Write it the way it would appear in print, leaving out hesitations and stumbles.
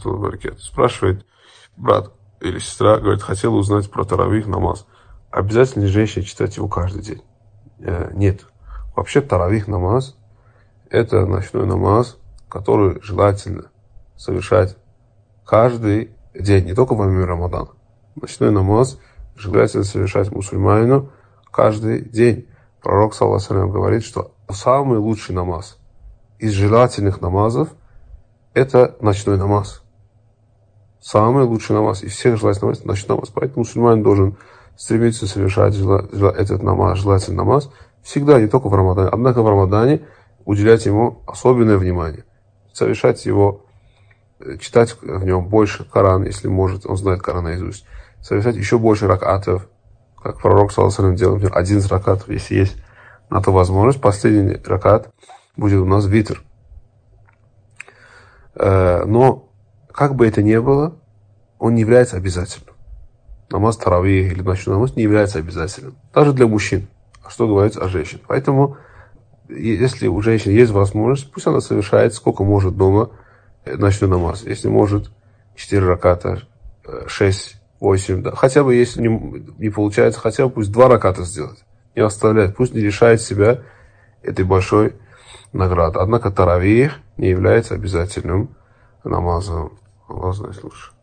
Спрашивает брат или сестра, говорит, хотела узнать про таравих намаз. Обязательно ли женщине читать его каждый день? Нет. Вообще таравих намаз – это ночной намаз, который желательно совершать каждый день, не только во время Рамадана. Ночной намаз желательно совершать мусульманину каждый день. Пророк, саллаллаху алейхи ва саллям, говорит, что самый лучший намаз из желательных намазов – это ночной намаз. Самый лучший намаз из всех желательных намазов – это ночной намаз. Поэтому мусульманин должен стремиться совершать этот намаз, желательный намаз, всегда, не только в Рамадане. Однако в Рамадане уделять ему особенное внимание. Совершать его, читать в нем больше Коран, если может, он знает Коран наизусть. Совершать еще больше ракатов, как пророк, саллаллаху алейхи ва саллям, делал, например, 11 ракатов, если есть на то возможность. Последний ракат будет у нас витр. Но, как бы это ни было, он не является обязательным. Намаз таравих или ночной намаз не является обязательным. Даже для мужчин. А что говорится о женщинах? Поэтому, если у женщины есть возможность, пусть она совершает сколько может дома ночной намаз. Если может 4 раката, 6, 8, да. Хотя бы, если не получается, хотя бы пусть 2 раката сделать. Не оставляет, пусть не лишает себя этой большой награды. Однако таравих не является обязательным намазом. Аллах знает лучше.